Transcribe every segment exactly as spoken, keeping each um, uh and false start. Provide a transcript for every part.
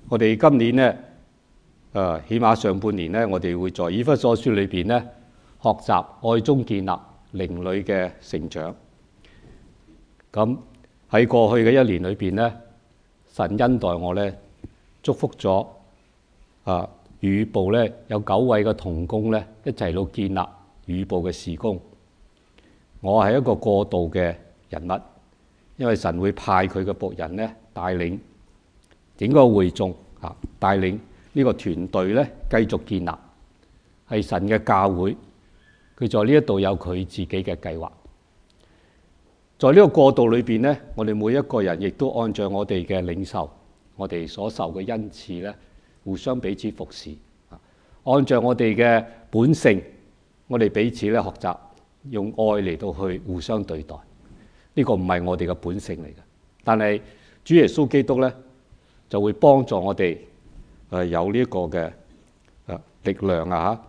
我哋今年咧，誒起碼上半年咧，我哋會在以弗所書裏邊咧學習愛中建立靈裏嘅成長。咁喺過去嘅一年裏邊咧，神恩待我咧，祝福咗啊語部咧有九位嘅同工咧一齊到建立語部嘅事工。我係一個過渡嘅人物，因為神會派佢嘅僕人咧帶領整個會眾啊，帶領呢個團隊咧繼續建立，係神嘅教會。佢在呢一度有佢自己嘅計劃。在呢個過渡裏邊咧，我哋每一個人亦都按照我哋嘅領受，我哋所受嘅恩賜咧，互相彼此服侍。按照我哋嘅本性，我哋彼此咧學習用愛嚟到去互相對待。呢個唔係我哋嘅本性嚟嘅，但係主耶穌基督咧就會幫助我哋誒有呢一個嘅誒力量啊！嚇，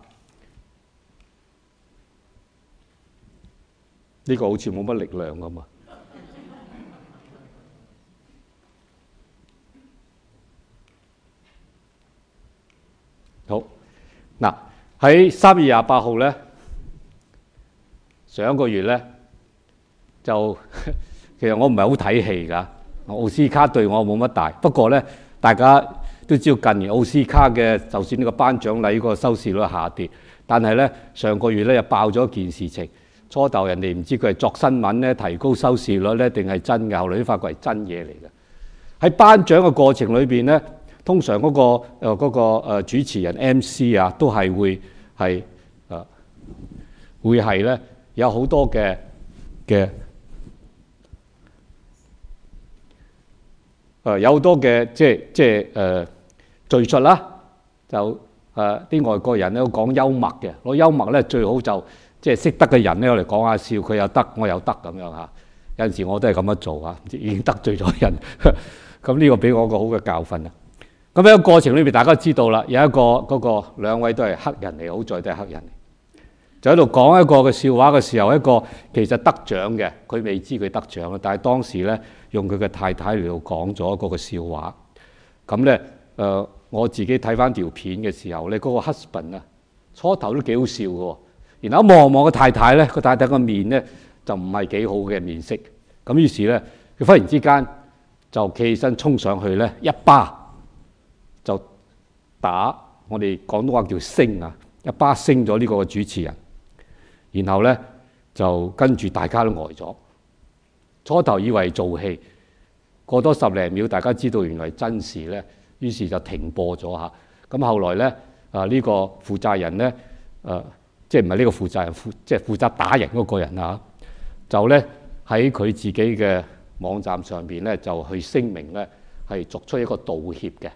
呢個好似冇乜力量咁嘛。好嗱，喺三月廿八號咧，上一個月咧就其實我唔係好睇戲㗎，奧斯卡對我冇乜大。不過咧，大家都知道近年奧斯卡嘅就算呢個頒獎禮個收視率下跌，但係咧上個月咧又爆咗一件事情。初頭人哋唔知佢係作新聞咧提高收視率咧定係真嘅，後來都發覺係真嘢嚟嘅。喺頒獎嘅過程裏邊咧，通常嗰、嗰個誒嗰、呃嗰個呃、主持人 M C 啊，都係會係誒、呃、會係咧有好多嘅嘅誒有好多嘅即係即係誒敘述啦，就誒啲、呃、外國人咧講幽默嘅，攞幽默咧最好就。即係識得嘅人咧，我嚟講下笑，佢又得，我又得咁樣嚇。有陣時我都係咁樣做嚇，已經得罪咗人。咁呢個俾我一個好嘅教訓啊！咁喺個過程裏邊，大家知道啦，有一個嗰、嗰個兩位都係黑人嚟，好在都係黑人嚟，就喺度講一個嘅笑話嘅時候，一個其實得獎嘅，佢未知佢得獎啊，但係當時咧用佢嘅太太嚟到講咗一個嘅笑話。咁咧誒，我自己睇翻條片嘅時候咧，嗰、嗰個 husband 啊，初頭都幾好笑嘅喎。然後望望個太太咧，個太太個面咧就唔係幾好嘅面色。咁於是咧，佢忽然之間就企起身衝上去咧，一巴就打我哋廣東話叫升啊，一巴升咗呢個主持人。然後咧就跟住大家都呆咗。初頭以為做戲，過多十零秒，大家知道原來真事咧，於是就停播咗嚇。咁後來咧啊，呢個負責人咧誒。即係唔係呢個負責人，負即係負責打人嗰個人啊！就咧喺佢自己嘅網站上邊咧，就去聲明咧係作出一個道歉嘅。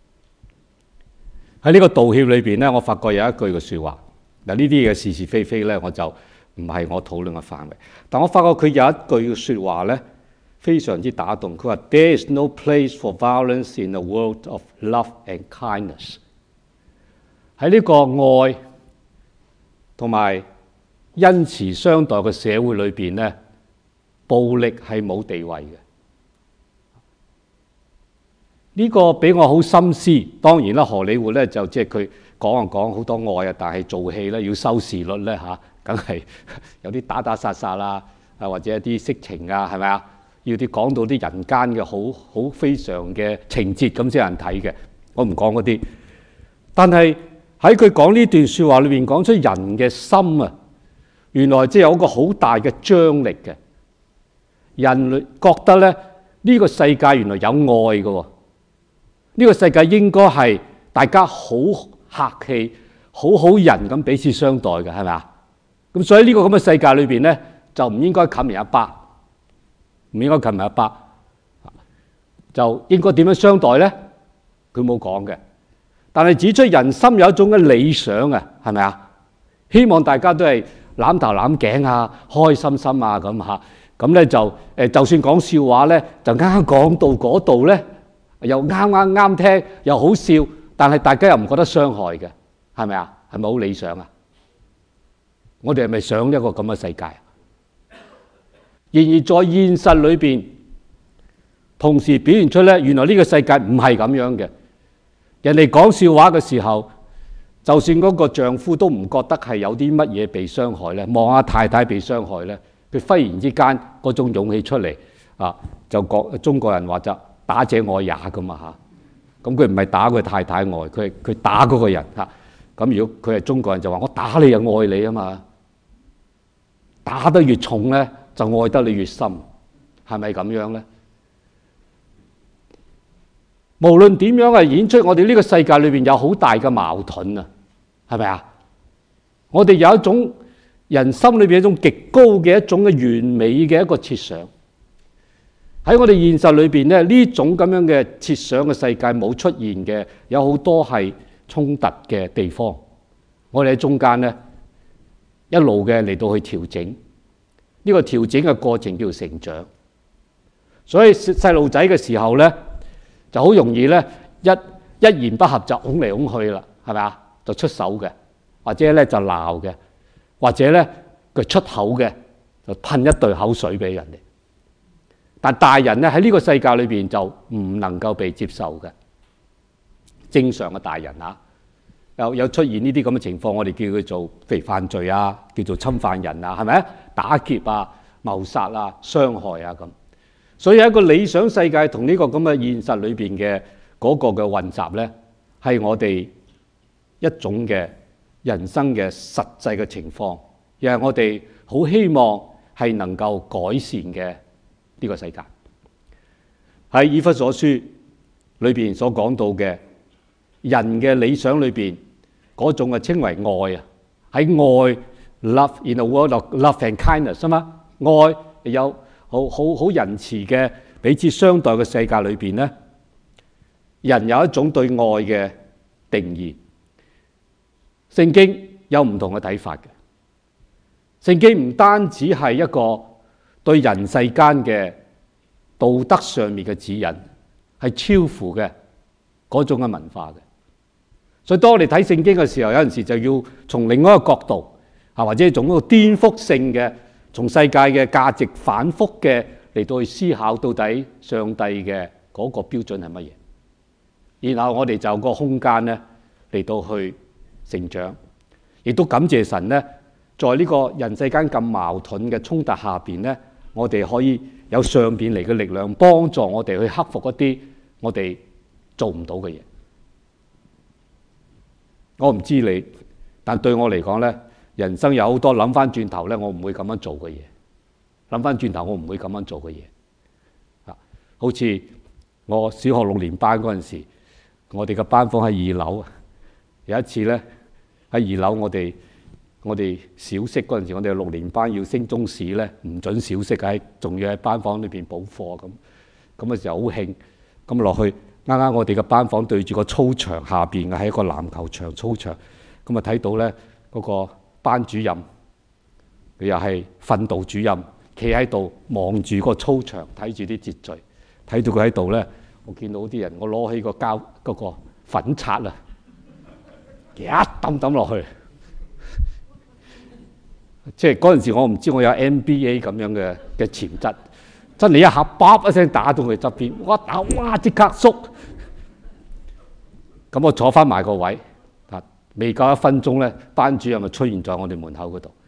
喺呢個道歉裏邊咧，我發覺有一句嘅説話嗱，呢啲嘢是是非非咧，我就唔係我討論嘅範圍。但我發覺佢有一句嘅説話咧，非常之打動。佢話：There is no place for violence in a world of love and kindness。喺呢個愛同埋恩慈相待嘅社會裏邊咧，暴力係冇地位嘅。呢、這個俾我好深思。當然啦，荷里活咧就即係佢講啊講好多愛啊，但係做戲咧要收視率咧嚇，梗、啊、係有啲打打殺殺啦，啊或者一啲色情啊，係咪啊？要啲講到啲人間嘅好好非常嘅情節咁先有人睇嘅。我唔講嗰啲，但係。喺佢講呢段説話裏面講出人嘅心啊，原來即係有一個好大嘅張力嘅。人類覺得咧，呢個世界原來有愛嘅喎，呢個世界應該係大家好客氣、好好人咁彼此相待嘅，係咪啊？咁所以呢個咁嘅世界裏邊咧，就唔應該冚人一巴，唔應該冚人一巴，就應該點樣相待咧？佢冇講嘅。但係指出人心有一種嘅理想啊，係咪啊？希望大家都係攬頭攬頸啊，開開心心啊咁嚇。咁咧就誒，就算講笑話咧，就啱啱講到嗰度咧，又啱啱啱聽，又好笑，但係大家又唔覺得傷害嘅，係咪啊？係咪好理想啊？我哋係咪想一個咁嘅世界？然而在現實裏邊，同時表現出咧，原來呢個世界唔係咁樣嘅。 人哋講笑話嘅時候，就算嗰個丈夫都唔覺得係有啲乜嘢被傷害咧，望下太太被傷害咧，佢忽然之間嗰種勇氣出嚟啊，就講中國人話就打者愛也㗎嘛嚇。咁佢唔係打佢太太愛，佢係佢打嗰個人嚇。咁如果佢係中國人就話我打你又愛你啊嘛，打得越重咧就愛得你越深，係咪咁樣咧？無論點樣係演出，我哋呢個世界裏邊有好大嘅矛盾啊，係咪啊？我哋有一種人心裏邊一種極高嘅一種嘅完美嘅一個設想，喺我哋現實裏邊咧，呢種咁樣嘅設想嘅世界冇出現嘅，有好多係衝突嘅地方。我哋喺中間咧一路嘅嚟到去調整，呢個調整嘅過程叫做成長。所以細路仔嘅時候咧，就好容易咧，一一言不合就拱嚟拱去啦，係咪啊？就出手嘅，或者咧就鬧嘅，或者咧佢出口嘅就噴一對口水俾人哋。但大人咧喺呢個世界裏邊就唔能夠被接受嘅。正常嘅大人啊，有有出現呢啲咁嘅情況，我哋叫佢做非犯罪啊，叫做侵犯人啊，係咪？打劫啊、謀殺啊、傷害啊咁。所以喺一個理想世界同呢個咁嘅現實裏邊嘅嗰個嘅混雜咧，係我哋一種嘅人生嘅實際嘅情況，亦係我哋好希望係能夠改善嘅呢個世界。喺以弗所書裏邊所講到嘅人嘅理想裏邊嗰種嘅稱為愛啊，喺愛 love in a world of love and kindness 啊嘛，愛有好好好仁慈嘅彼此相待嘅世界裏邊咧，人有一種對愛嘅定義。聖經有唔同嘅睇法嘅。聖經唔單止係一個對人世間嘅道德上面嘅指引，係超乎嘅嗰種嘅文化嘅。所以當我哋睇聖經嘅時候，有陣時就要從另外一個角度啊，或者從一個顛覆性嘅，從世界嘅價值反覆嘅嚟到去思考，到底上帝嘅嗰個標準係乜嘢？然後我哋就有個空間咧嚟到去成長，亦都感謝神咧，在呢個人世間咁矛盾嘅衝突下邊咧，我哋可以有上邊嚟嘅力量幫助我哋去克服一啲我哋做唔到嘅嘢。我唔知你，但對我嚟講咧，人生有好多諗翻轉頭咧，我唔會咁樣做嘅嘢。諗翻轉頭，我唔會咁樣做嘅嘢。啊，好似我小學六年班嗰陣時，我哋嘅班房喺二樓。有一次咧，喺二樓我哋我哋小息嗰陣時，我哋六年班要升中試咧，唔準小息喺，仲要喺班房裏邊補課咁。咁嘅時候好興，咁落去。啱啱我哋嘅班房對住個操場下邊嘅係一個籃球場操場，咁啊睇到咧嗰個班主任，佢又係訓導主任，企喺度望住個操場睇住啲秩序，睇到佢喺度咧，我見到啲人，我攞起個膠嗰個粉刷啊，一抌抌落去，即係嗰陣時我唔知我有 N B A 咁樣嘅嘅潛質。真係一下，叭一聲打到佢側邊，我打哇即刻縮，咁我坐翻埋個位，啊未夠一分鐘咧，班主任就出現在我哋門口嗰度。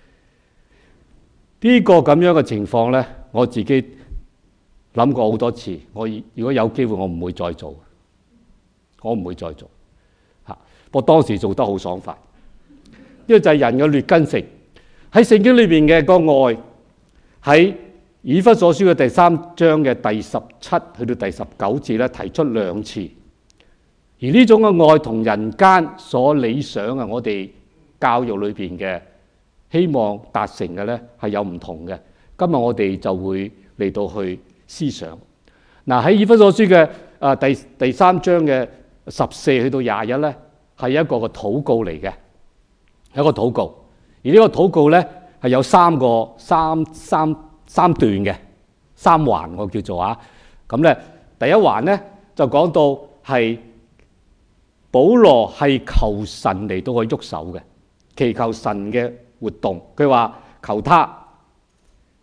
呢個咁樣嘅情況咧，我自己諗過好多次。我如果有機會，我唔會再做，我唔會再做。嚇！不過當時做得好爽快，呢個就係人嘅劣根性。喺聖經裏邊嘅個愛喺以弗所書嘅第三章嘅第十七去到第十九節咧，提出兩次，而呢種嘅愛同人間所理想啊，我哋教育裏邊嘅希望達成嘅咧係有唔同嘅。今日我哋就會嚟到去思想。嗱，喺以弗所書嘅啊第第三章嘅十四去到廿一咧，係一個個禱告嚟嘅，係一個禱告。而呢個禱告咧係有三個三三。三段嘅三環，我叫做啊，咁咧第一環咧就講到係保羅係求神嚟到去喐手嘅，祈求神嘅活動。佢話求他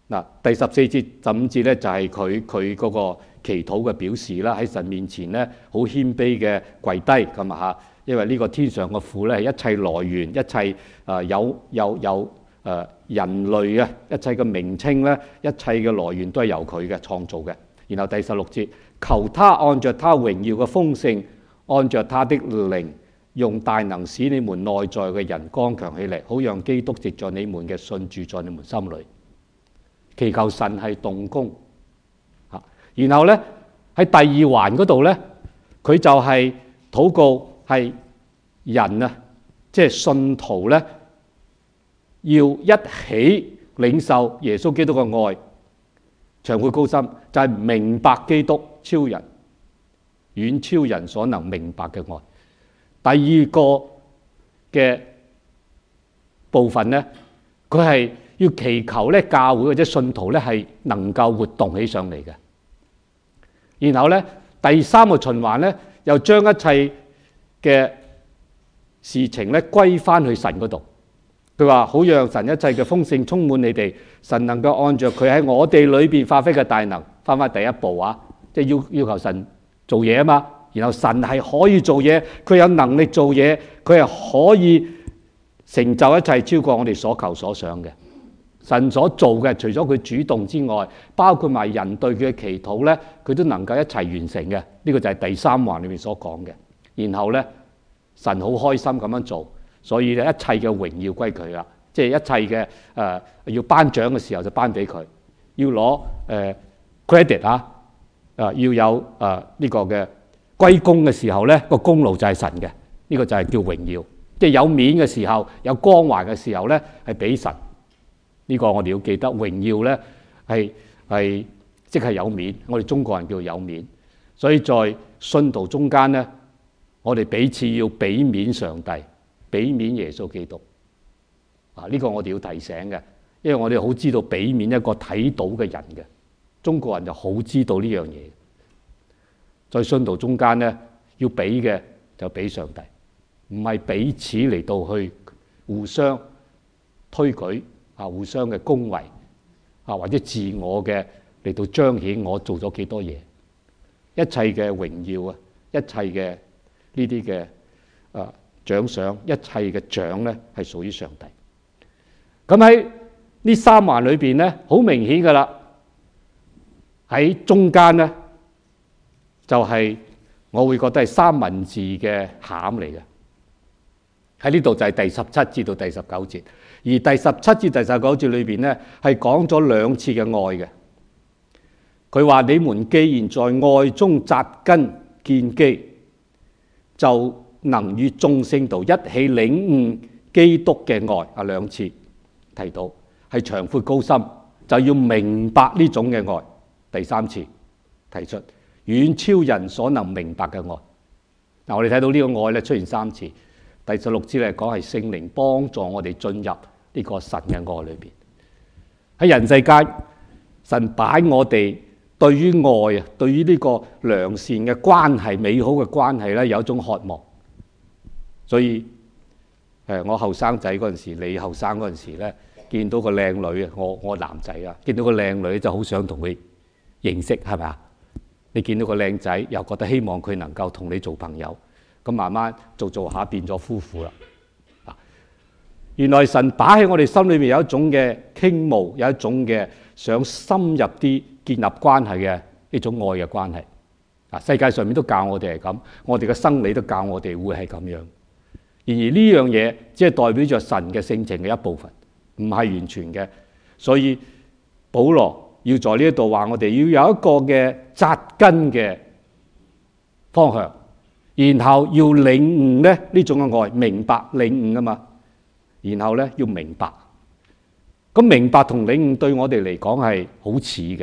嗱，第十四節、十五節咧就係佢佢嗰個祈禱嘅表示啦，喺神面前咧好謙卑嘅跪低咁啊嚇，因為呢個天上嘅父咧係一切來源、一切啊有有有誒人類啊一切嘅名稱咧，一切嘅來源都係由佢嘅創造嘅。然後第十六節，求他按着他榮耀嘅豐盛，按着他的靈，用大能使你們內在嘅人剛強起嚟，好讓基督藉著你們嘅信住在你們心裏。祈求神係動工嚇，然後咧喺第二環嗰度咧，佢就係禱告係人啊，即係信徒咧，要一起領受耶穌基督嘅愛，長闊高深，就係明白基督超人，遠超人所能明白嘅愛。第二個嘅部分咧，佢係要祈求咧教會或者信徒咧係能夠活動起上嚟嘅。然後咧第三個循環咧，又將一切嘅事情咧歸翻去神嗰度。佢話好讓神一切嘅豐盛充滿你哋，神能夠按着佢喺我哋裏邊發揮嘅大能，翻翻第一步啊，即係要要求神做嘢啊嘛。然後神係可以做嘢，佢有能力做嘢，佢係可以成就一切超過我哋所求所想嘅。神所做嘅，除咗佢主動之外，包括埋人對佢嘅祈禱咧，佢都能夠一齊完成嘅。呢個就係第三環裏面所講嘅。然後咧，神好開心咁樣做，所以咧一切嘅榮耀歸佢啦。即係一切嘅誒、呃、要頒獎嘅時候就頒俾佢，要攞誒、呃、credit 啊，啊、呃、要有誒呢、呃這個嘅歸功嘅時候咧，個功勞就係神嘅。呢、這個就係叫榮耀。即係有面嘅時候，有光環嘅時候咧，係俾神。呢個我哋要記得，榮耀咧係係即係有面，我哋中國人叫有面，所以在信徒中間咧，我哋彼此要俾面上帝，俾面耶穌基督。啊，呢個我哋要提醒嘅，因為我哋好知道俾面一個睇到嘅人嘅，中國人就好知道呢樣嘢。在信徒中間咧，要俾嘅就俾上帝，唔係彼此嚟到去互相推舉。啊，互相嘅恭維啊，或者自我嘅嚟到彰顯我做咗幾多嘢，一切嘅榮耀啊，一切嘅呢啲嘅啊獎賞，一切嘅獎咧係屬於上帝。咁喺呢三環裏邊咧，好明顯噶啦，喺中間咧就係、是、我會覺得係三文治嘅餡嚟嘅。喺呢度就係第十七至到第十九節。而第十七至第十九節裏邊咧，係講咗兩次嘅愛嘅。佢話：你們既然在愛中紮根建基，就能與眾聖徒一起領悟基督嘅愛。啊，兩次提到係長闊高深，就要明白呢種嘅愛。第三次提出遠超人所能明白嘅愛。嗱，我哋睇到呢個愛咧出現三次。第十六節嚟講係聖靈幫助我哋進入呢個神嘅愛裏邊。喺人世間，神擺我哋對於愛啊，對於呢個良善嘅關係、美好嘅關係咧，有一種渴望。所以誒，我後生仔嗰陣時，你後生嗰陣時咧，見到個靚女啊，我我男仔啊，見到個靚女就好想同佢認識，係咪啊？你見到個靚仔，又覺得希望佢能夠同你做朋友。咁慢慢做做下變咗夫婦啦。原來神擺喺我哋心裏面有一種嘅傾慕，有一種嘅想深入啲建立關係嘅呢種愛嘅關係。啊，世界上面都教我哋係咁，我哋嘅生理都教我哋會係咁樣。然而呢樣嘢只係代表着神嘅性情嘅一部分，唔係完全嘅。所以保羅要在呢一度話我哋要有一個嘅紮根嘅方向。然後要領悟咧呢種嘅愛，明白領悟啊嘛。然後咧要明白，咁明白同領悟對我哋嚟講係好似嘅。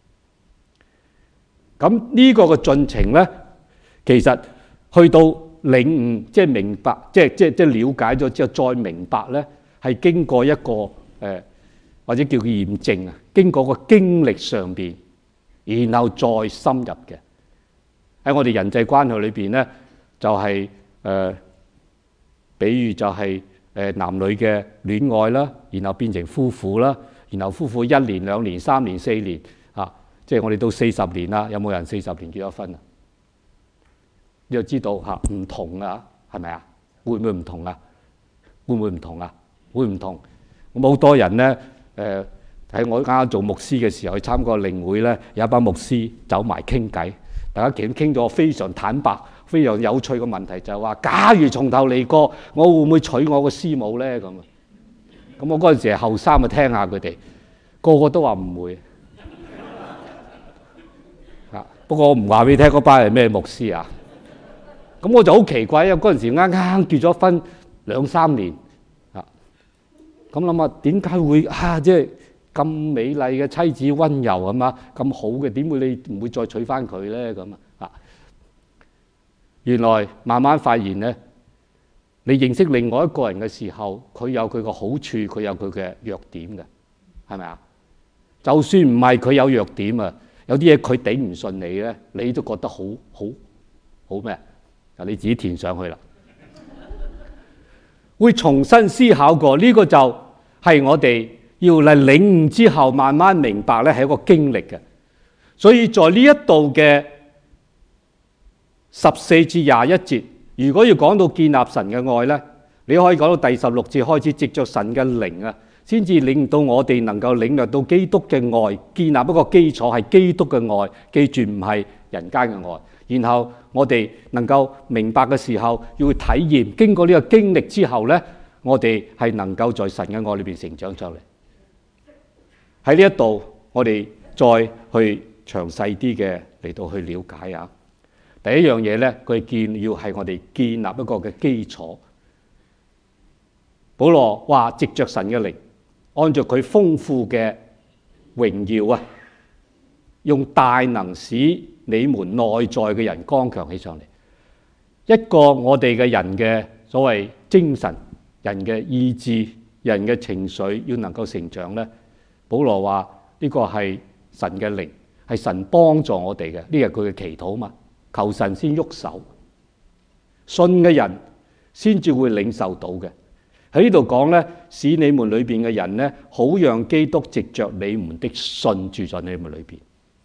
咁呢個嘅進程咧，其實去到領悟，即係明白，即係即係即係了解咗之後再明白咧，係經過一個誒、呃、或者叫佢驗證啊，經過個經歷上邊，然後再深入嘅。喺我哋人際關係裏邊咧，就係、是、誒、呃，比如就係誒男女嘅戀愛啦，然後變成夫婦啦， 然後夫婦一年、兩年、三年、四年啊，即係我哋到四十年啦。有冇人四十年結咗婚啊？你就知道嚇唔同啊，係咪啊？會唔會唔同啊？會唔會唔同啊？會唔同。咁好多人咧，誒、呃、喺我啱啱做牧師嘅時候去參加靈會咧，有一班牧師走埋傾偈，大家傾傾咗非常坦白、非常有趣嘅問題，就係話：假如從頭嚟過，我會唔會娶我個師母咧？咁啊，咁我嗰陣時係後生，咪聽下佢哋，個個都話唔會。啊，不過我唔話俾你聽，嗰班係咩牧師啊？咁我就好奇怪，因為嗰陣時啱啱結咗婚兩三年，啊，咁諗下點解會啊？即係咁美麗嘅妻子，溫柔係嘛，咁好嘅，點會你唔會再娶翻佢咧？咁啊，原來慢慢發現咧，你認識另外一個人嘅時候，佢有佢個好處，佢有佢嘅弱點嘅，係咪啊？就算唔係佢有弱點啊，有啲嘢佢頂唔順你咧，你都覺得好好好咩？你自己填上去啦，會重新思考過呢、這個就係我哋要嚟領悟之後，慢慢明白咧係一個經歷嘅。所以在呢一度嘅十四至廿一節，如果要講到建立神嘅愛咧，你可以講到第十六節開始，藉着神嘅靈啊，先至令到我哋能夠領略到基督嘅愛，建立一個基礎係基督嘅愛，記住唔係人間嘅愛。然後我哋能夠明白嘅時候，要去體驗，經過呢個經歷之後呢，我哋係能夠在神嘅愛裏邊成長出嚟。喺呢一度，我哋再去詳細啲嘅嚟到去了解啊。第一樣嘢呢，佢建要係我哋建立一個嘅基礎。保羅話：藉着神嘅靈，按照佢豐富嘅榮耀啊，用大能使你們內在嘅人剛強起上嚟。一個我哋嘅人嘅所謂精神、人嘅意志、人嘅情緒要能夠成長咧，保羅話呢個係神嘅靈，係神幫助我哋嘅，呢係佢嘅祈禱嘛。求神先喐手，信嘅人先至會領受到嘅。喺呢度講咧，使你們裏邊嘅人咧，好讓基督藉着你們的信住在你們裏邊。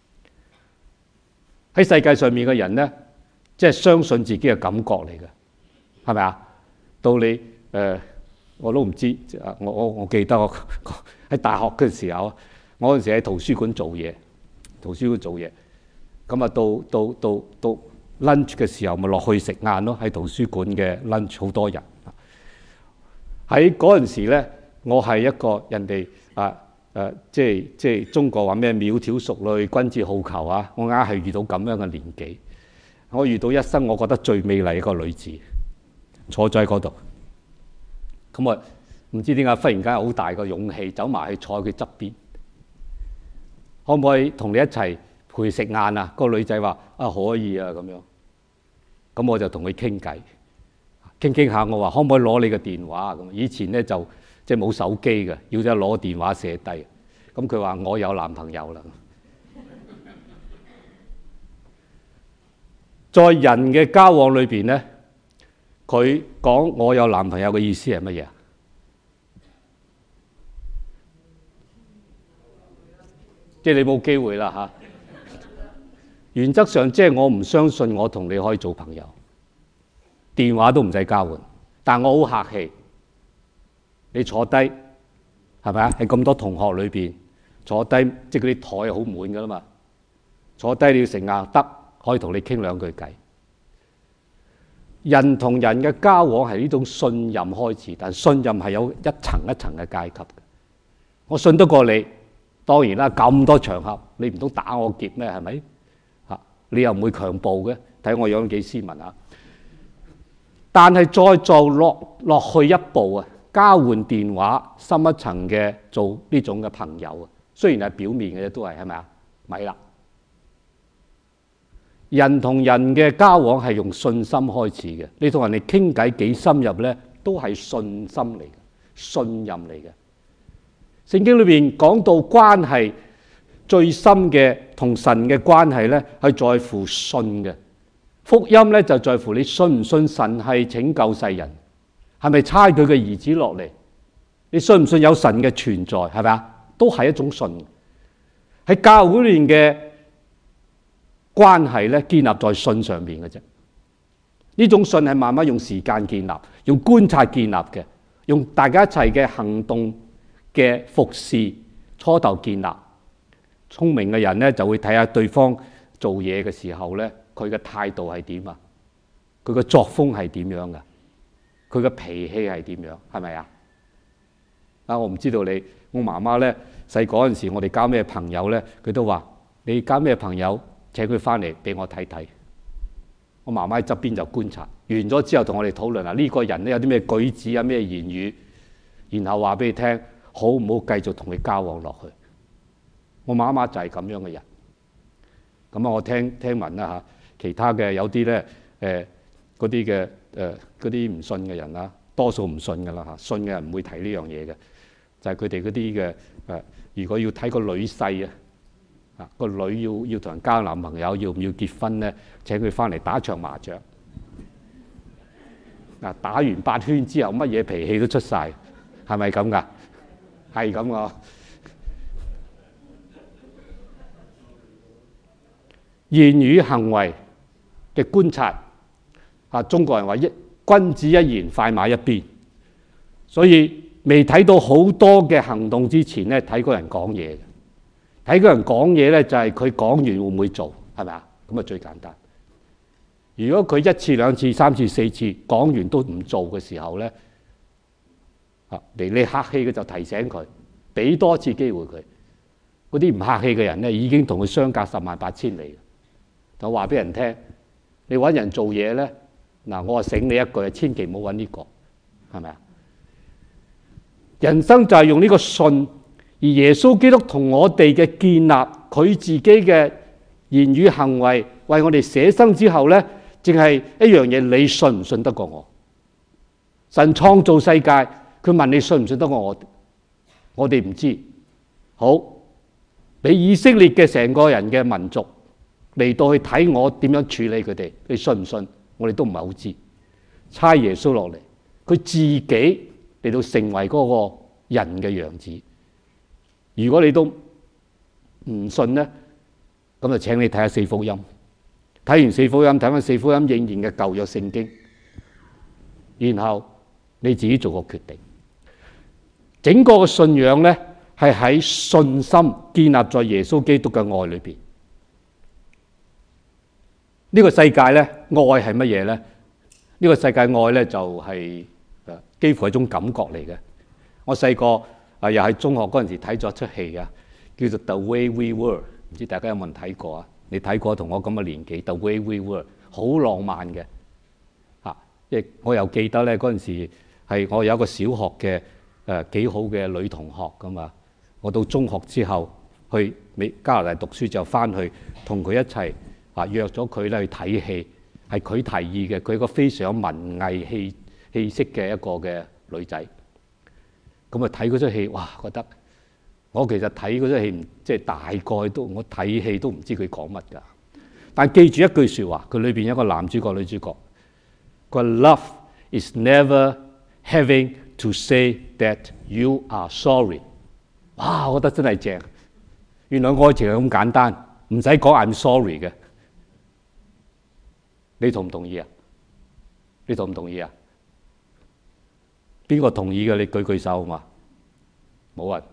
喺世界上面嘅人咧，即係相信自己嘅感覺嚟嘅，係咪啊？到你誒、呃，我都唔知。我我我記得我喺大學嘅時候，我嗰陣時喺圖書館做嘢，圖書館做嘢。咁啊，到到到到 lunch 嘅時候，咪落去食晏咯。喺圖書館嘅 lunch 好多人。喺嗰陣時咧，我係一個人哋啊誒，即係即係中國話咩窈窕淑女，君子好逑啊！我硬係遇到咁樣嘅年紀，我遇到一生我覺得最美麗一個女子，坐咗喺嗰度。咁啊，唔知點解忽然間好大個勇氣走埋去坐喺佢側邊，可唔可以同你一齊陪食晏啊？個女仔話啊可以啊咁樣，咁我就同佢傾偈。傾傾下，我話可唔可以攞你嘅電話啊？咁以前咧就即係冇手機嘅，要咗攞電話寫低。咁佢話我有男朋友啦。在人嘅交往裏邊咧，佢講我有男朋友嘅意思係乜嘢啊？即係你冇機會啦嚇。原則上即係我唔相信我同你可以做朋友。電話都唔使交換，但我好客氣。你坐低係咪啊？喺咁多同學裏邊坐低，即係嗰啲台好滿噶啦嘛。坐低你要成硬得，可以同你傾兩句偈。人同人嘅交往係呢種信任開始，但信任係有一層一層嘅階級嘅。我信得過你，當然啦，咁多場合你唔通打我劫咩？係咪？嚇，你又唔會強暴嘅，睇我樣幾斯文啊！但係再做落落去一步啊，交換電話深一層嘅做呢種嘅朋友啊，雖然係表面嘅啫，都係係咪啊？咪啦，人同人嘅交往係用信心開始嘅。你同人哋傾偈幾深入咧，都係信心嚟嘅，信任嚟嘅。聖經裏邊講到關係最深嘅同神嘅關係咧，係在乎信嘅。福音咧就在乎你信唔信神係拯救世人，係咪差佢嘅兒子落嚟？你信唔信有神嘅存在？係咪啊？ 都係一種信。喺教會裏面嘅關係咧，建立在信上面嘅啫。呢種信係慢慢用時間建立，用觀察建立嘅，用大家一齊嘅行動嘅服侍初頭建立。聰明嘅人咧就會睇下對方做嘢嘅時候咧，佢嘅態度係點啊？佢嘅作風係點樣噶？佢嘅脾氣係點樣？係咪啊？啊，我唔知道你，我媽媽咧細個嗰陣時，我哋交咩朋友咧，佢都話你交咩朋友，請佢翻嚟俾我睇睇。我媽媽喺側邊就觀察，完咗之後同我哋討論啊，呢個人咧有啲咩舉止啊，咩言語，然後話俾你聽，好唔好繼續同佢交往落去？我媽媽就係咁樣嘅人。咁啊，我聽聽聞啦嚇，其他嘅有啲咧誒嗰啲嘅誒嗰啲唔信嘅人啦，多數唔信噶啦嚇，信嘅人唔會提呢樣嘢嘅，就係佢哋嗰啲嘅誒，如果要睇個女婿啊。啊！個女要要同人交男朋友，要唔要結婚咧？請佢翻嚟打場麻將。嗱，打完八圈之後，乜嘢脾氣都出晒，係咪咁噶？係咁噶。言語行為嘅觀察，啊，中國人話一君子一言，快馬一鞭。所以未睇到好多嘅行動之前咧，睇個人講嘢。睇個人講嘢咧，就係佢講完會唔會做，係咪啊？咁啊最簡單。如果佢一次、兩次、三次、四次講完都唔做嘅時候咧，啊嚟你客氣嘅就提醒佢，俾多次機會佢。嗰啲唔客氣嘅人咧，已經同佢相隔十萬八千里。就話俾人聽，你揾人做嘢咧，嗱我話醒你一句，千祈唔好揾呢個，係咪啊？人生就係用呢個信。而耶穌基督同我哋嘅建立，佢自己嘅言語行為，為我哋捨生之後咧，淨係一樣嘢，你信唔信得過我？神創造世界，佢問你信唔信得過我？我哋唔知。好，俾以色列嘅成個人嘅民族嚟到去睇我點樣處理佢哋，你信唔信？我哋都唔係好知。差耶穌落嚟，佢自己嚟到成為嗰個人嘅樣子。如果你都唔信咧，咁就請你睇下四福音。睇完四福音，睇翻四福音應驗嘅舊約聖經，然後你自己做個決定。整個嘅信仰咧，係喺信心建立在耶穌基督嘅愛裏邊。呢個世界咧，愛係乜嘢咧？呢個世界愛咧就係誒幾乎係一種感覺嚟嘅。我細個。啊！又喺中學嗰陣時睇咗出戲啊，叫做《The Way We Were》，唔知大家有冇人睇過啊？你睇過同我咁嘅年紀，《The Way We Were》好浪漫嘅嚇。亦我又記得咧，嗰陣時係我有一個小學嘅誒幾好嘅女同學噶嘛。我到中學之後去美加拿大讀書就翻去同佢一齊啊約咗佢咧去睇戲，係佢提議嘅。佢一個非常有文藝氣氣息嘅一個嘅女仔。咁啊睇嗰出戲，哇！覺得我其實睇嗰出戲，即係大概都我睇戲都唔知佢講乜㗎。但記住一句説話，佢裏邊有一個男主角、女主角，佢話 Love is never having to say that you are sorry。哇！我覺得真係正。原來愛情係咁簡單，唔使講 I'm sorry 嘅。你同唔同意啊？你同唔同意啊？邊個同意嘅？你舉舉手嘛？冇人。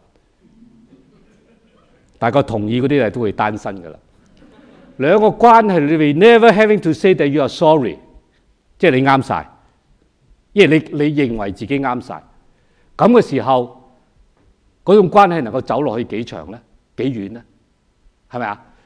大概同意嗰啲係都會單身噶啦。兩個關係裏邊 ，never having to say that you are sorry， 即係你啱晒，因為你你認為自己啱晒。咁嘅時候，嗰種關係能夠走落去幾長咧？幾遠咧？係咪啊？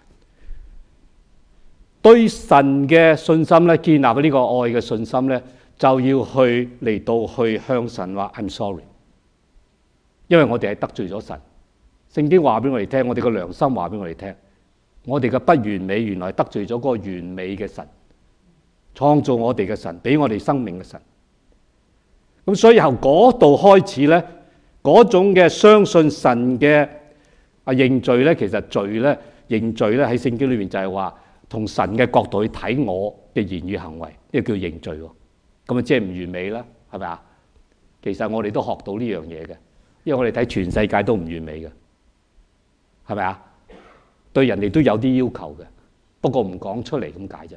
對神嘅信心咧，建立呢個愛嘅信心咧。就要去嚟到去向神話 I'm sorry， 因為我哋係得罪咗神。聖經話俾我哋聽，我哋個良心話俾我哋聽，我哋嘅不完美原來得罪咗嗰個完美嘅神，創造我哋嘅神，俾我哋生命嘅神。咁所以由嗰度開始咧，嗰種嘅相信神嘅啊認罪咧，其實罪咧認罪咧喺聖經裏面就係話同神嘅角度去睇我嘅言語行為，呢個叫認罪喎。咁啊，即係唔完美啦，係咪啊？其實我哋都學到呢樣嘢嘅，因為我哋睇全世界都唔完美嘅， 係咪啊？對人哋都有啲要求嘅，不過唔講出嚟咁解啫。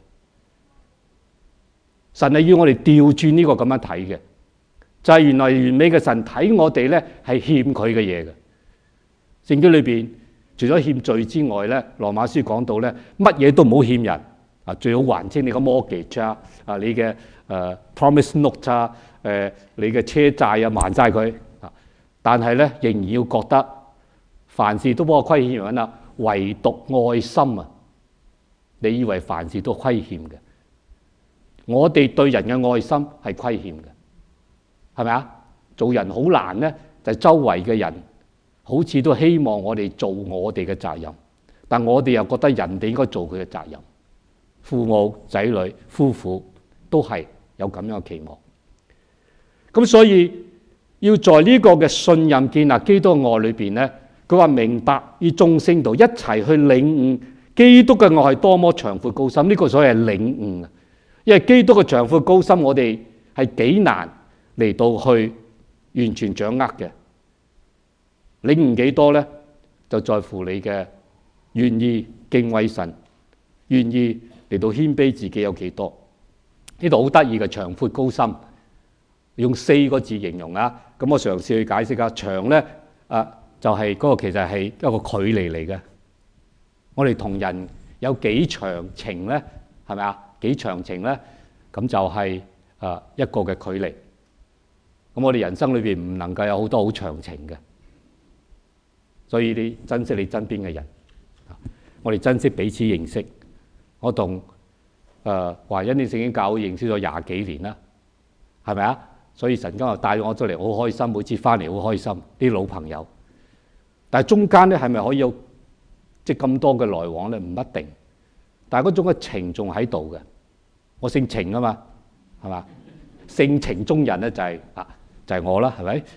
神係要我哋調轉呢個咁樣睇嘅，就係原來完美嘅神睇我哋咧係欠佢嘅嘢嘅。聖經裏邊除咗欠罪之外咧，羅馬書講到咧，乜嘢都唔好欠人啊，最好還清你個 mortgage 啊，啊你嘅誒 promise note 啊，誒你嘅車債啊還晒佢啊，但係咧仍然要覺得凡事都幫我虧欠人啦，唯獨愛心啊，你以為凡事都虧欠嘅？我哋對人嘅愛心係虧欠嘅，係咪啊？做人好難咧，就係周圍嘅人好似都希望我哋做我哋嘅責任，但我哋又覺得人哋應該做佢嘅責任。父母、仔女、夫婦都係有咁樣嘅期望。咁所以要在呢個嘅信任建立基督嘅愛裏邊咧，佢話明白與眾聖徒一齊去領悟基督嘅愛係多麼長闊高深。呢個所謂係領悟啊，因為基督嘅長闊高深，我哋係幾難嚟到去完全掌握嘅。領悟幾多咧，就在乎你嘅願意敬畏神，願意嚟到謙卑自己有幾多。呢度好得意嘅長闊高深，用四個字形容啊。咁我嘗試去解釋下。長咧啊，就係、是、嗰個其實係一個距離嚟嘅。我哋同人有幾長情咧？係咪啊？幾長情咧？咁就係啊一個嘅距離。咁我哋人生裏邊唔能夠有好多好長情嘅。所以你珍惜你身邊嘅人，我哋珍惜彼此認識。我同誒華恩啲聖經教會認識咗廿幾年啦，係咪啊？所以神今日帶咗我出嚟，好開心。每次翻嚟好開心，啲老朋友。但係中間咧係咪可以有即係咁多嘅來往咧？唔一定。但係嗰種嘅情仲喺度嘅。我姓程啊嘛，係嘛？性情中人咧就係、是、啊，就係、是、我啦，係咪？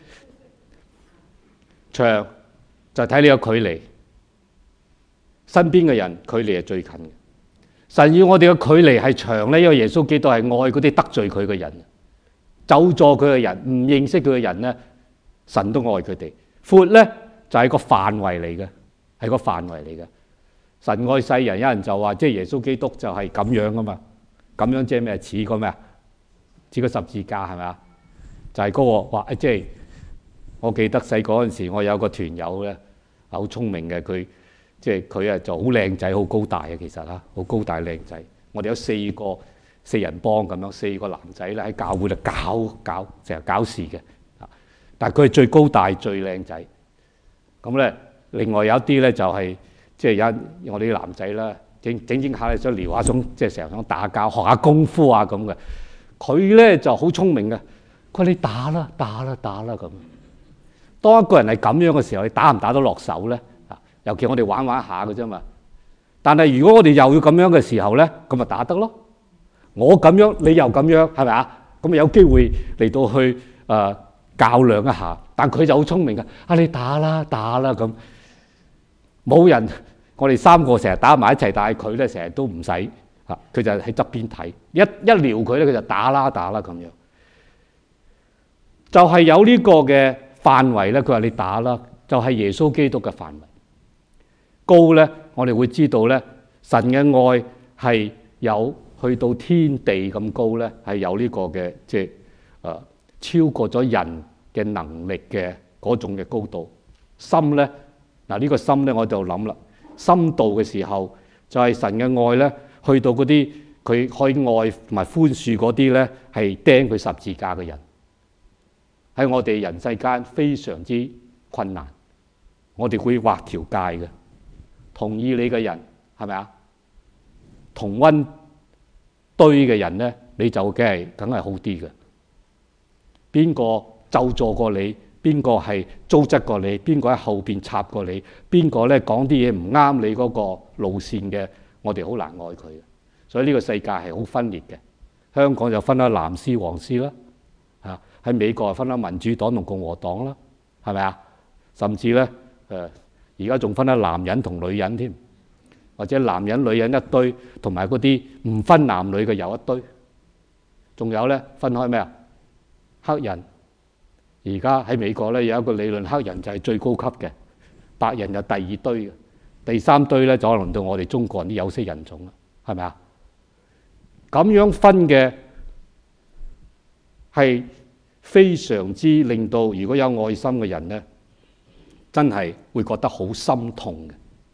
長。就睇你個距離，身邊嘅人距離係最近嘅。神要我哋嘅距離係長咧，因為耶穌基督係愛嗰啲得罪佢嘅人，咒詛佢嘅人，唔認識佢嘅人咧，神都愛佢哋。闊咧就係個範圍嚟嘅，係個範圍嚟嘅。神愛世人，有人就話即係耶穌基督就係咁樣噶嘛，咁樣即係咩？似個咩啊？似個十字架係咪啊？就係、是、嗰、那個話即係。我記得細個嗰陣時，我有個團友咧，好聰明嘅，佢即係佢啊就好靚仔，好高大嘅其實嚇，好高大靚仔。我哋有四個四人幫咁樣，四個男仔咧喺教會度搞搞成日搞事嘅。但係佢係最高大最靚仔。咁咧，另外有一啲咧就係即係有我哋啲男仔啦，整整整下咧想撩下，想即係成日想打交，學下功夫啊咁嘅。佢咧就好聰明嘅，佢話你打啦，打啦，打啦咁。當一個人係咁樣嘅時候，你打唔打得落手咧？啊，尤其我哋玩玩下嘅啫嘛。但係如果我哋又要咁樣嘅時候咧，咁咪打得咯。我咁樣，你又咁樣，係咪啊？咁咪有機會嚟到去誒、呃、較量一下。但佢就好聰明嘅，啊你打啦打啦咁，冇人。我哋三個成日打埋一齊，但係佢咧成日都唔使嚇，佢就喺側邊睇。一一撩佢咧，佢就打啦打啦咁樣。就係、是、有呢個嘅範圍咧，佢話你打啦，就係耶穌基督嘅範圍。高咧，我哋會知道咧，神嘅愛係有去到天地咁高咧，係有呢個嘅即係誒超過咗人嘅能力嘅嗰種嘅高度。深咧，嗱呢個深咧，我就諗啦，深度嘅時候就係神嘅愛咧，去到嗰啲佢可以愛同埋寬恕嗰啲咧，係釘佢十字架嘅人。喺我哋人世間非常之困難，我哋會畫條界嘅，同意你嘅人係咪啊？同溫堆嘅人咧，你就梗係梗係好啲嘅。邊個咒詛過你？邊個係糟質過你？邊個喺後邊插過你？邊個咧講啲嘢唔啱你嗰個路線嘅？我哋好難愛佢嘅。所以呢個世界係好分裂嘅。香港就分咗藍絲黃絲啦。啊！喺美國分咗民主黨同共和黨啦，係咪啊？甚至咧，誒而家仲分咗男人同女人添，或者男人女人一堆，同埋嗰啲唔分男女嘅又一堆。仲有咧分開咩啊？黑人而家喺美國咧有一個理論，黑人就係最高級嘅，白人就第二堆嘅。 第三堆咧就可能輪到我哋中國人啲有色人種啦，係咪啊？咁樣分嘅係非常之令到如果有愛心嘅人咧，真係會覺得好心痛嘅。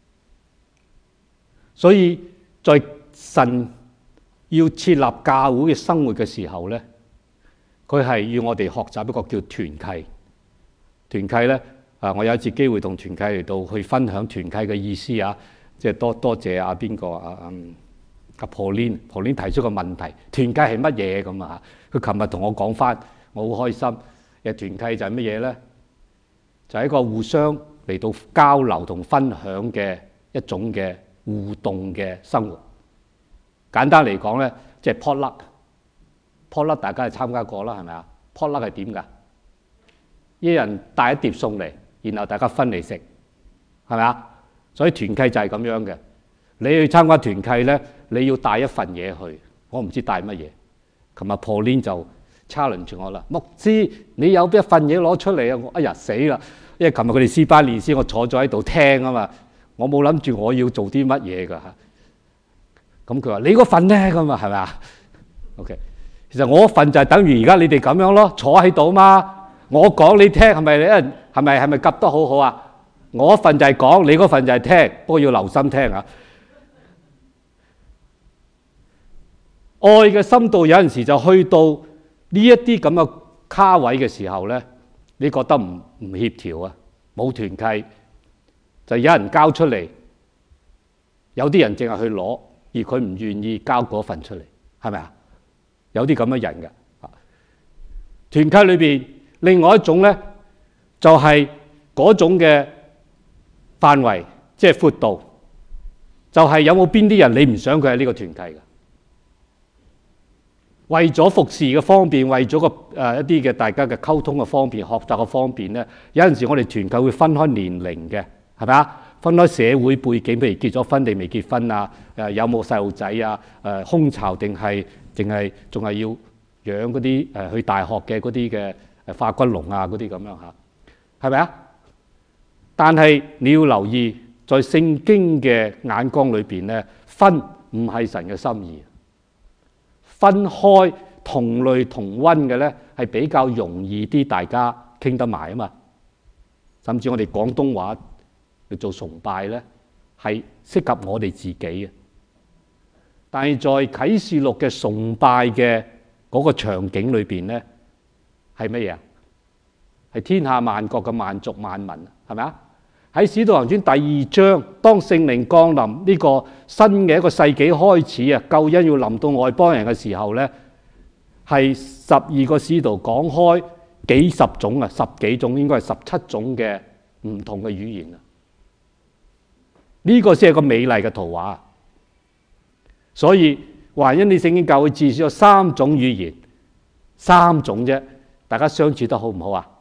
所以在神要設立教會嘅生活嘅時候咧，佢係要我哋學習一個叫團契。團契咧啊，我有一次機會同團契嚟到去分享團契嘅意思啊，即係多多謝阿邊個啊嗯阿 Pauline，Pauline 提出個問題，團契係乜嘢咁啊？佢琴日同我講翻，我好開心。嘅團契就係乜嘢咧？就係一個互相嚟到交流同分享嘅一種嘅互動嘅生活。簡單嚟講咧，即係 potluck，potluck 大家係參加過啦，係咪啊？potluck係點㗎？一人帶一碟餸嚟，然後大家分嚟食，係咪啊？所以團契就係咁樣嘅。你去參加團契咧，你要帶一份嘢去，我唔知帶乜嘢。琴日 Pauline 就 challenge 住我啦，牧師你有邊一份嘢攞出嚟啊？我哎呀死啦！因為琴日佢哋詩班練詩，我坐咗喺度聽啊嘛，我冇諗住我要做啲乜嘢㗎嚇。咁佢話你嗰份咧咁啊，係咪啊 ？OK， 其實我份就係等於而家你哋咁樣咯，坐喺度嘛。我講你聽係咪？你係咪係咪夾得好好啊？我份就係講，你嗰份就係聽，不過要留心聽啊。愛嘅深度有陣時就去到呢一啲咁嘅卡位嘅時候咧，你覺得唔唔協調啊？冇團契，就有人交出嚟，有啲人淨係去攞，而佢唔願意交嗰份出嚟，係咪啊？有啲咁嘅人嘅。團契裏邊另外一種咧，就係嗰種嘅範圍，即係闊度，就係有冇邊啲人你唔想佢係呢個團契嘅？為咗服侍嘅方便，為咗個誒一啲嘅大家嘅溝通嘅方便、學習嘅方便咧，有陣時我哋團契會分開年齡嘅，係咪啊？分開社會背景，譬如結咗婚定未結婚啊？誒有冇細路仔啊？誒空巢定係淨係仲係要養嗰啲誒去大學嘅嗰啲嘅誒化骨龍啊嗰啲咁樣嚇，係咪啊？但係你要留意，在聖經嘅眼光裏邊咧，分唔係神嘅心意。分開同類同溫嘅咧，係比較容易啲，大家傾得埋啊嘛。甚至我哋廣東話去做崇拜咧，係適合我哋自己嘅。但係在啟示錄嘅崇拜嘅嗰個場景裏邊咧，係乜嘢啊？係天下萬國嘅萬族萬民，係咪啊？喺《使徒行傳》第二章，當聖靈降臨呢個新嘅一個世紀開始啊，救恩要臨到外邦人嘅時候咧，係十二個使徒講開幾十種啊，十幾種應該係十七種嘅唔同嘅語言啊。呢個先係個美麗嘅圖畫。所以華恩理聖經教會至少有三種語言，三種啫，大家相處得好唔好啊？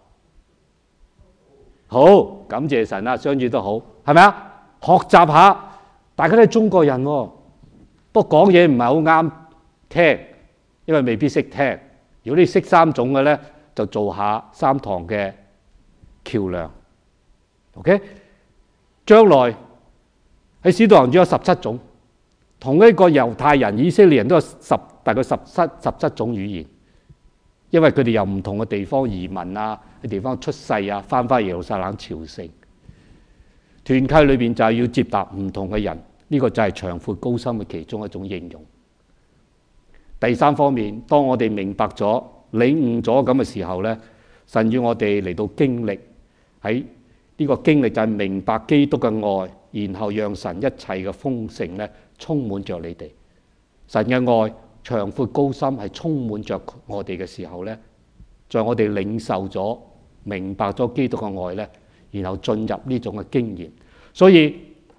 好，感謝神啊，相處都好，係咪啊？學習下，大家都係中國人喎，不過講嘢唔係好啱聽，因為未必識聽。如果你識三種嘅咧，就做下三堂嘅橋梁。OK， 將來喺使徒行傳有十七種，同一個猶太人、以色列人都有十大概十七十七種語言。因為佢哋由唔同嘅地方移民啊，喺地方出世啊，翻返耶路撒冷朝聖。團契裏邊就係要接納唔同嘅人，呢、這個就係長闊高深嘅其中一種應用。第三方面，當我哋明白咗、領悟咗咁嘅時候咧，神要我哋嚟到經歷喺呢個經歷就係明白基督嘅愛，然後讓神一切嘅豐盛咧充滿着你哋。神嘅愛長闊高深係充滿着我哋嘅時候咧，在我哋領受咗、明白咗基督嘅愛咧，然後進入呢種嘅經驗，所以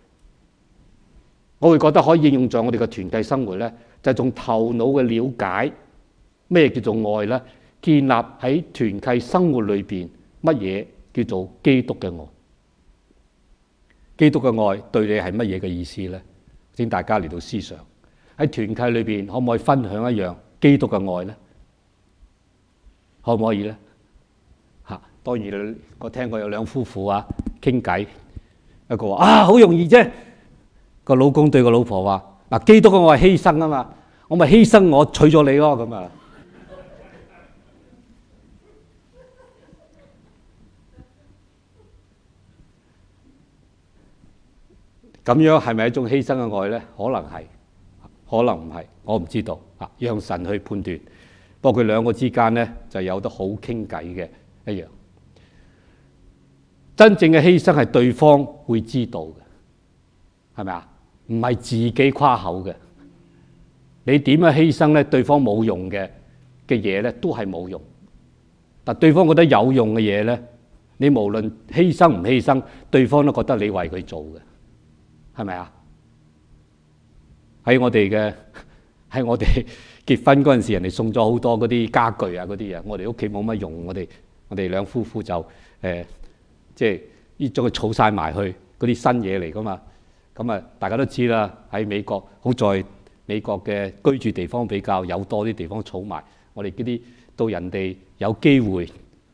我會覺得可以應用在我哋嘅團契生活咧，就係從頭腦嘅了解咩叫做愛咧，建立喺團契生活裏邊乜嘢叫做基督嘅愛。基督嘅愛對你係乜嘢嘅意思咧？請大家嚟到思想。喺團契裏邊，可唔可以分享一樣基督嘅愛咧？可唔可以咧？嚇，當然我聽過有兩夫婦啊傾偈， 一個話啊，好容易啫。個老公對個老婆話：嗱，基督嘅我係犧牲啊嘛，我咪犧牲我娶咗你咯咁啊。咁樣係咪一種犧牲嘅愛咧？可能係，可能唔係，我唔知道啊。讓神去判斷。不過佢兩個之間咧就有得好傾偈嘅一樣。真正嘅犧牲係對方會知道嘅，係咪啊？唔係自己誇口嘅。你點樣犧牲咧？對方冇用嘅嘅嘢咧，都係冇用。但對方覺得有用嘅嘢咧，你無論犧牲唔犧牲，對方都覺得你為佢做嘅，係咪啊？喺我哋嘅喺我哋結婚嗰陣時，人哋送咗好多嗰啲家具啊，嗰啲嘢，我哋屋企冇乜用，我哋我哋兩夫婦就誒。呃即係呢種佢儲晒埋去嗰啲新嘢嚟噶嘛，咁啊大家都知啦。喺美國，好在美國嘅居住地方比較有多啲地方儲埋。我哋嗰啲到人哋有機會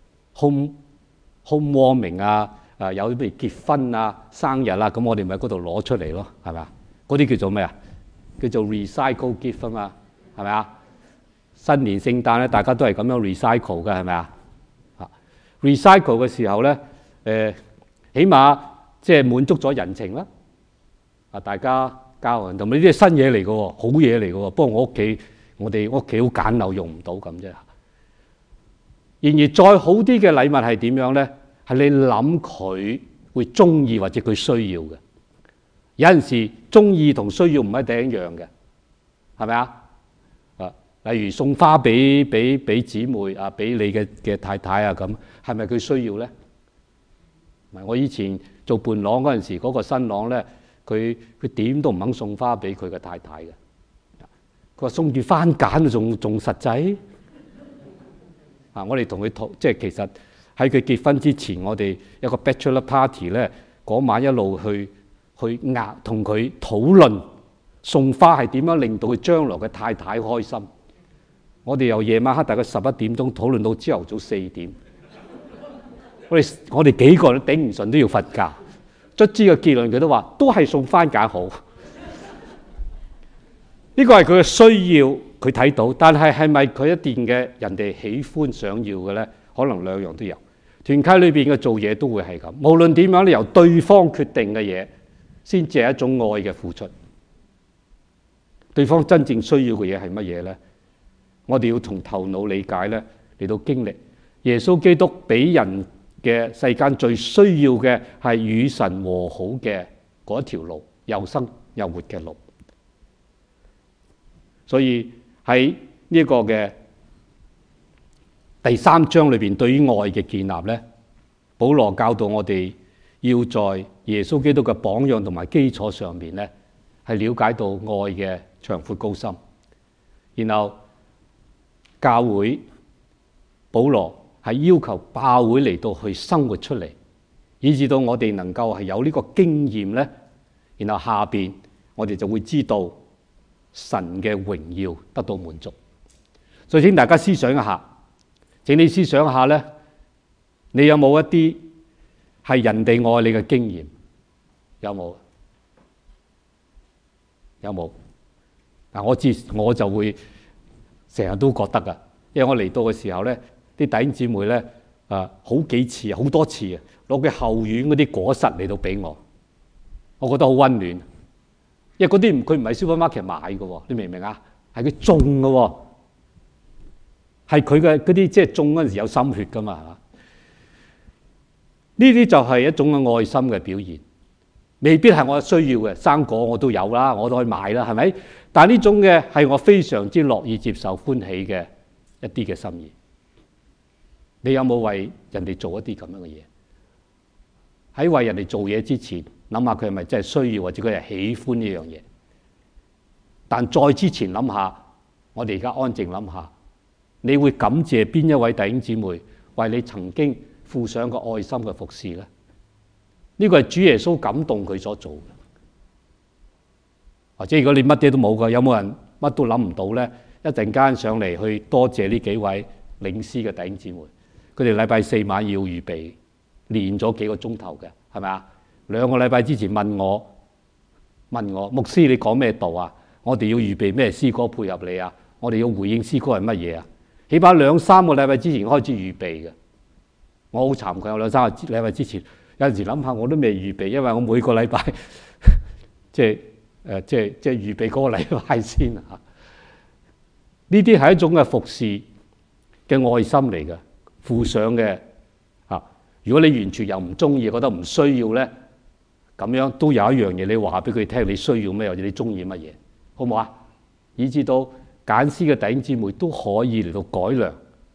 home home warming 啊，啊有啲譬如結婚啊、生日啊，咁我哋咪喺嗰度攞出嚟咯，係咪啊？嗰啲叫做咩啊？叫做 recycle gift 啊嘛，係咪啊？新年聖誕咧，大家都係咁樣 recycle 嘅，係咪啊？啊 recycle 嘅時候咧。誒，起碼即係滿足咗人情啦。啊，大家交人同埋呢啲係新嘢嚟嘅喎，好嘢嚟嘅喎。不過我屋企，我哋屋企好簡陋，用唔到咁啫。然而再好啲嘅禮物係點樣咧？係你諗佢會中意或者佢需要嘅。有陣時中意同需要唔一定一樣嘅，係咪啊？啊，例如送花俾俾俾姊妹啊，俾你嘅嘅太太啊，咁係咪佢需要咧？我以前做伴郎嗰陣時，嗰個新郎咧，佢佢點都唔肯送花俾佢嘅太太嘅。佢話送住番梘仲仲實際。啊，我哋同佢討，即係其實喺佢結婚之前，我哋有個 bachelor party 咧，嗰晚一路去去壓同佢討論送花係點樣令到佢將來嘅太太開心。我哋由夜晚黑大概十一點鐘討論到朝頭早四點。我哋我哋幾個都頂唔順都要瞓覺，卒之嘅結論佢都話都係送番梘好。呢個係佢嘅需要，佢睇到，但係係咪佢一定嘅人哋喜歡想要嘅咧？可能兩樣都有。團契裏邊嘅做嘢都會係咁，無論點樣咧，由對方決定嘅嘢先至係一種愛嘅付出。對方真正需要嘅嘢係乜嘢咧？我哋要從頭腦理解咧，嚟到經歷耶穌基督俾人嘅世間最需要嘅係與神和好嘅嗰一條路，又生又活嘅路。所以喺呢個嘅第三章裏邊，對於愛嘅建立咧，保羅教導我哋要在耶穌基督嘅榜樣同埋基礎上面咧，係了解到愛嘅長闊高深。然後教會保羅係要求教會嚟到去生活出嚟，以至到我哋能夠係有呢個經驗咧。然後下邊我哋就會知道神嘅榮耀得到滿足。所以請大家思想一下，請你思想一下咧，你有冇一啲係人哋愛你嘅經驗？有冇？有冇？嗱，我知我就會成日都覺得噶，因為我嚟到嘅時候咧，啲弟兄姊妹咧，啊好幾次好多次啊，攞佢後院嗰啲果實嚟到俾我，我覺得好溫暖。因為嗰啲佢唔係 supermarket 買嘅喎，你明唔明啊？係佢種嘅喎，係佢嘅嗰啲即係種嗰陣時有心血噶嘛，係嘛？呢啲就係一種嘅愛心嘅表現，未必係我需要嘅。生果我都有啦，我都可以買啦，係咪？但係呢種嘅係我非常之樂意接受、歡喜嘅一啲嘅心意。你有冇為人哋做一啲咁樣嘅嘢？喺為人哋做嘢之前，諗下佢係咪真係需要，或者佢係喜歡呢樣嘢？但再之前諗下，我哋而家安靜諗下，你會感謝邊一位弟兄姊妹為你曾經付上個愛心嘅服侍咧？呢個係主耶穌感動佢所做嘅。或者如果你乜嘢都冇嘅，有冇人乜都諗唔到咧？一陣間上嚟去多謝呢幾位領詩嘅弟兄姊妹，佢哋禮拜四晚要預備練咗幾個鐘頭嘅，係咪啊？ 兩個禮拜之前問我問我牧師，你講咩道啊？我哋要預備咩詩歌配合你啊？我哋要回應詩歌係乜嘢啊？起碼兩三個禮拜之前開始預備嘅。我好慚愧，我兩三個禮拜之前有陣時諗下我都未預備，因為我每個禮拜即係誒即係即係預備嗰個禮拜先嚇。呢啲係一種嘅服侍嘅愛心嚟嘅，附上嘅嚇。如果你完全又唔中意，覺得唔需要咧，咁樣都有一樣嘢，你話俾佢聽，你需要咩或者你中意乜嘢，好唔好啊？以至到簡詩嘅弟兄姊妹都可以嚟到改良。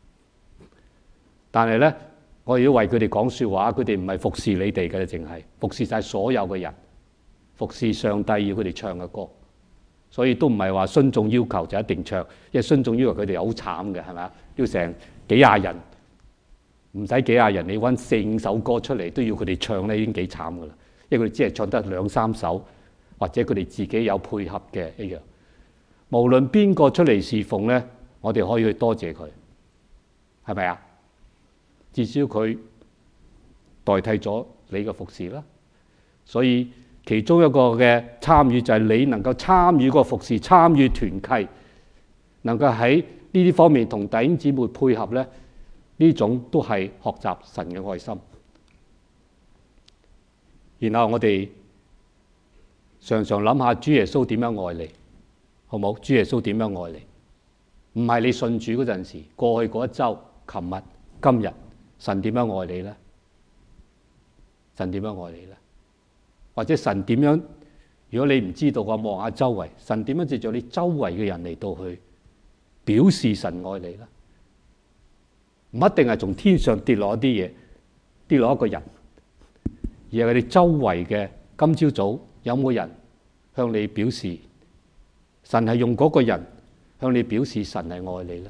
但係咧，我哋要為佢哋講説話，佢哋唔係服侍你哋嘅，淨係服侍晒所有嘅人，服侍上帝要佢哋唱嘅歌。所以都唔係話孫眾要求就一定唱，因為孫眾要求佢哋好慘嘅，係咪啊？要成幾廿人，唔使幾廿人，你揾四五首歌出嚟都要佢哋唱咧，已經幾慘噶啦。因為佢哋只係唱得兩三首，或者佢哋自己有配合嘅一樣。無論邊個出嚟侍奉咧，我哋可以去多謝佢，係咪啊？至少佢代替咗你嘅服侍啦。所以其中一個嘅參與就係你能夠參與個服侍，參與團契，能夠喺呢啲方面同弟兄姊妹配合咧，呢種都係學習神嘅愛心。然後我哋常常諗下主耶穌點樣愛你，好冇？主耶穌點樣愛你？唔係你信主嗰陣時，過去嗰一週、琴日、今日，神點樣愛你咧？神點樣愛你咧？或者神點樣？如果你唔知道嘅，望下周圍，神點樣藉著你周圍嘅人嚟到去表示神愛你咧？唔一定係從天上跌落一啲嘢，跌落一個人，而係佢哋周圍嘅。今朝早有冇人向你表示神係用嗰個人向你表示神係愛你咧？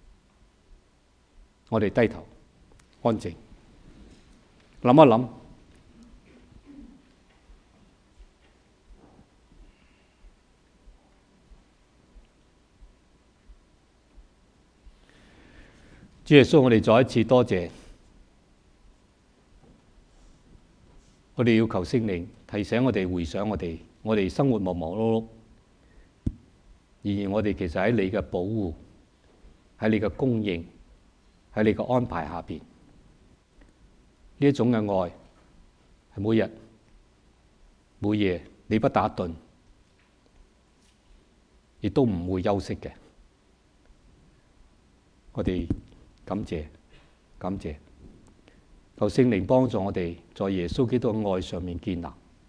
我哋低頭安靜諗一諗。主耶穌，我哋再一次多謝，我哋要求聖靈提醒我哋，回想我哋，我哋生活忙忙碌碌，然而我哋其實喺你嘅保護，喺你嘅供應，喺你嘅安排下邊，呢一種嘅愛係每日每夜你不打盹，亦都唔會休息嘅。我哋感謝，感謝，求聖靈幫助我哋在耶穌基督嘅愛上面建立，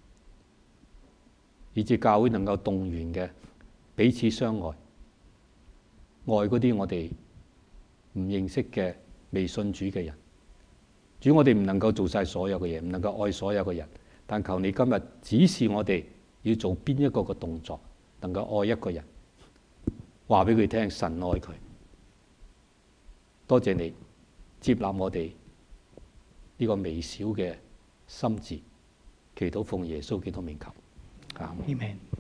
以致教會能夠動員嘅彼此相愛，愛嗰啲我哋唔認識嘅未信主嘅人。主，我哋唔能夠做晒所有嘅嘢，唔能夠愛所有嘅人，但求你今日指示我哋要做邊一個嘅動作，能夠愛一個人，話俾佢聽神愛佢。多謝你接納我哋呢個微小嘅心志，祈禱奉耶穌基督名求，阿們。